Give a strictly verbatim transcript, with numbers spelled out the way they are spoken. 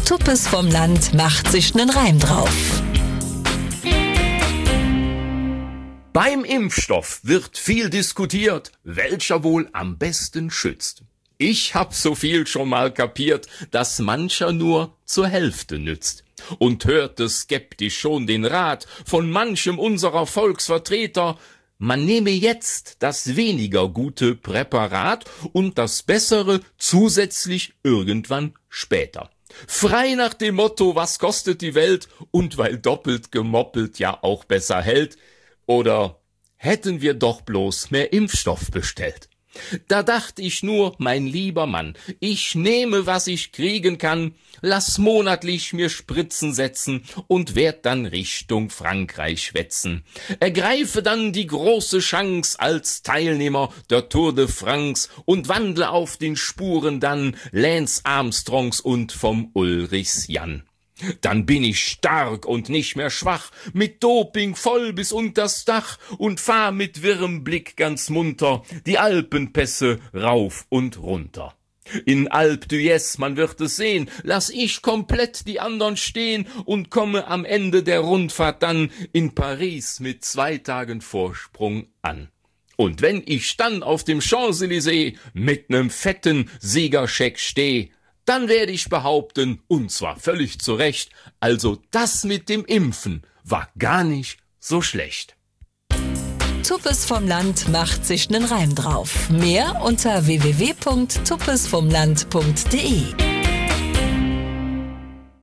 Tuppes vom Land macht sich nen Reim drauf. Beim Impfstoff wird viel diskutiert, welcher wohl am besten schützt. Ich hab so viel schon mal kapiert, dass mancher nur zur Hälfte nützt. Und hörte skeptisch schon den Rat von manchem unserer Volksvertreter, man nehme jetzt das weniger gute Präparat und das bessere zusätzlich irgendwann später. Frei nach dem Motto, was kostet die Welt und weil doppelt gemoppelt ja auch besser hält. Oder hätten wir doch bloß mehr Impfstoff bestellt. Da dacht ich nur, mein lieber Mann, ich nehme, was ich kriegen kann, lass monatlich mir Spritzen setzen und werd dann Richtung Frankreich schwätzen. Ergreife dann die große Chance als Teilnehmer der Tour de France und wandle auf den Spuren dann Lance Armstrongs und vom Ulrichs Jan. Dann bin ich stark und nicht mehr schwach, mit Doping voll bis unters Dach und fahr mit wirrem Blick ganz munter die Alpenpässe rauf und runter. In Alpe d'Huez, man wird es sehen, lass ich komplett die andern stehen und komme am Ende der Rundfahrt dann in Paris mit zwei Tagen Vorsprung an. Und wenn ich dann auf dem Champs-Élysées mit nem fetten Siegerscheck steh, dann werde ich behaupten, und zwar völlig zu Recht, also das mit dem Impfen war gar nicht so schlecht. Tuppes vom Land macht sich nen Reim drauf. Mehr unter w w w punkt tuppes vom land punkt de.